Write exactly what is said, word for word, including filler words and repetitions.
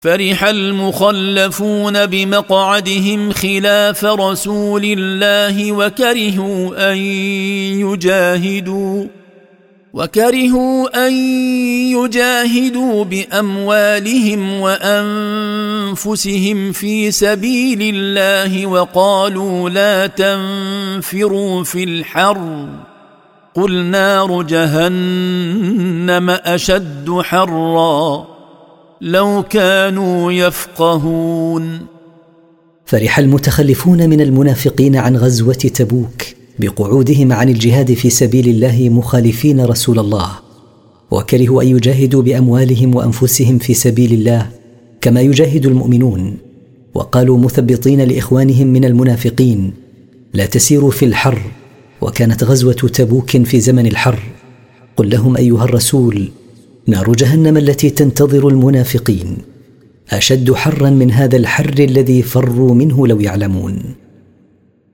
فرح المخلفون بمقعدهم خلاف رسول الله وكرهوا أن يجاهدوا وكرهوا أن يجاهدوا بأموالهم وأنفسهم في سبيل الله وقالوا لا تنفروا في الحر قل نار جهنم أشد حرا لو كانوا يفقهون. فرح المتخلفون من المنافقين عن غزوة تبوك بقعودهم عن الجهاد في سبيل الله مخالفين رسول الله، وكرهوا أن يجاهدوا بأموالهم وأنفسهم في سبيل الله كما يجاهد المؤمنون، وقالوا مثبطين لإخوانهم من المنافقين لا تسيروا في الحر، وكانت غزوة تبوك في زمن الحر. قل لهم أيها الرسول نار جهنم التي تنتظر المنافقين أشد حرا من هذا الحر الذي فروا منه لو يعلمون.